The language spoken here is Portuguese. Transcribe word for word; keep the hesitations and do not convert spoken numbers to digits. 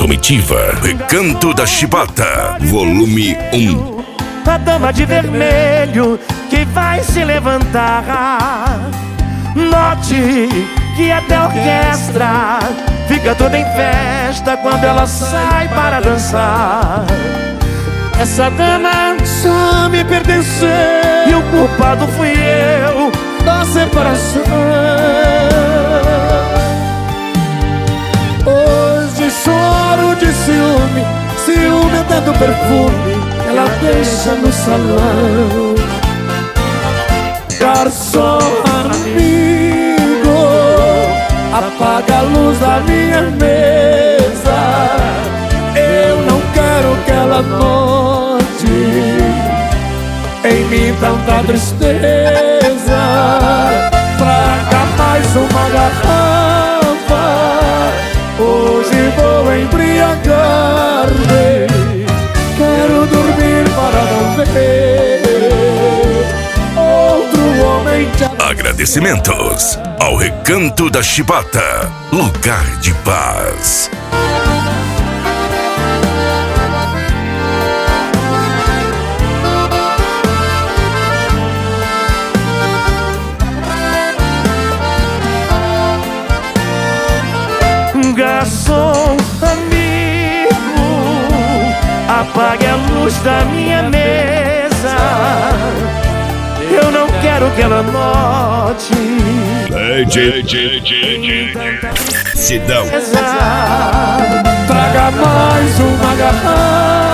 Comitiva, Recanto da Chibata, volume um. A dama de vermelho que vai se levantar. Note que até a orquestra fica toda em festa quando ela sai para dançar. Essa dama só me pertenceu e o culpado fui eu da separação. Hoje choro de ciúme, ciúme é tanto perfume que ela deixa no salão. Garçom amigo, apaga a luz da minha mesa. Eu não quero que ela note em mim tanta tristeza. Traga mais uma garrafa, hoje vou embriagar-me. Quero dormir para não ver outro homem te amar. Agradecimentos ao Recanto da Chibata, lugar de paz. Garçom amigo, apague a luz da minha mesa. Eu não quero que ela note. Sidão. Traga mais uma garrafa,